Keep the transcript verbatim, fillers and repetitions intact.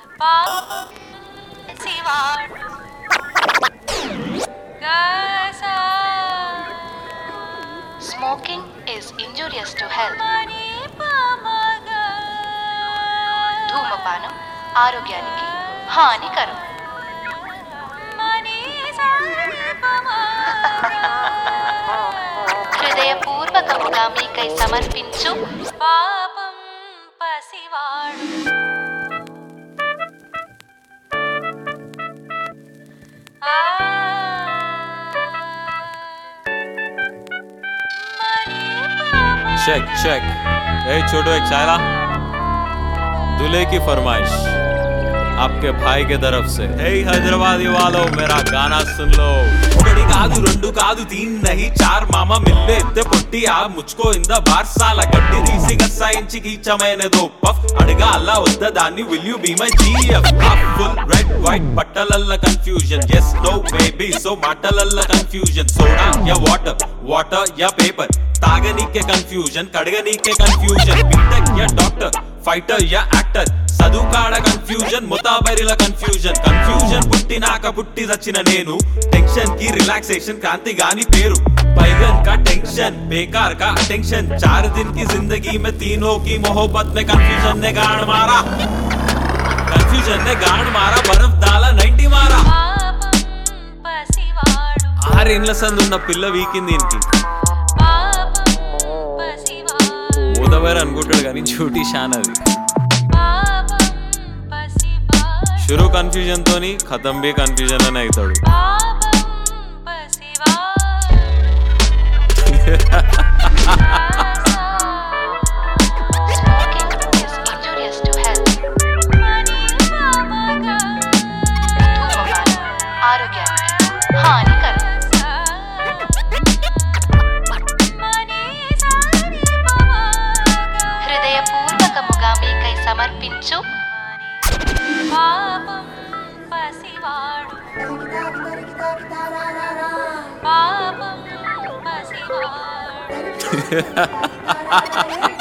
Smoking is injurious to health. ధూమపానం ఆరోగ్యానికి హానికరం. హృదయపూర్వకముగా మీకై సమర్పించు పాపం పసివాడు. चेक चेक ए छोटू एक चायला दूल्हे की फरमाइश आपके भाई के तरफ से। हे हैदराबादी वालों मेरा गाना सुन लो। बड़ी कादू रंडू कादू तीन नहीं चार मामा मिलने इतने पुट्टी आप मुझको इंद बार साला गड्डी रीसी गस्सा इंची खींचा मैंने दो पफ अड़गा अल्लाह वद्दा दानी will you be my G F आप full red white बट्टलल्ला confusion yes no baby so माटलल्ला confusion सोडा या water water या paper तागनी के कंफ्यूजन कड़गनी के कंफ्यूजन बीटेक या डॉक्टर फाइटर या एक्टर చదువుకాడ కన్ఫ్యూజన్ ముతాబరిల కన్ఫ్యూజన్ కన్ఫ్యూజన్ పుట్టినాక పుట్టి చచ్చిన నేను టెన్షన్ కి రిలాక్సేషన్ క్రాంతి గాని పేరు बैगन का टेंशन बेकार का अटेंशन चार दिन की जिंदगी में तीनों की मोहब्बत में कंफ्यूजन ने गाड़ मारा कंफ्यूजन ने गाड़ मारा बर्फ डाला नైంటీ मारा ఆరేండ్ల సందున్న పిల్ల వీకింది దీనికి ఊదవేరు అనుకుంటాడు కానీ ఝూటీ షాన్ అది शुरू कन्फ्यूजन तो नहीं खत्म भी कन्फ्यूजन में नहीं तोड़ू హృదయపూర్వకముగా మీకై సమర్పించు పాపం పసివాడు పాపం పసివాడు